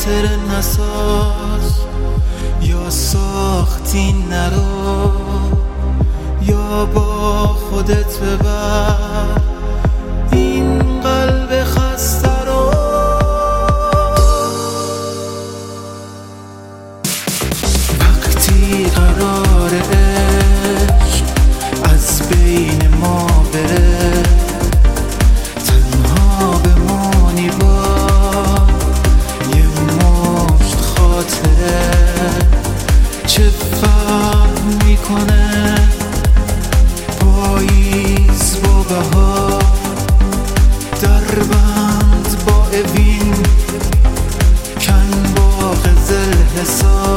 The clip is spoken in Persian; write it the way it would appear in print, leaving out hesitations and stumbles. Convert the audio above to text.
خاطر نساز، یا ساختی نرو یا با خودت ببر این قلب خسته رو. وقتی قرار عشق از بین ما بره، تنها بمانی با یه مشت خاطره، چه فرق میکنه پاییز با بهار، دربند با اوین، کن با قزل حساب.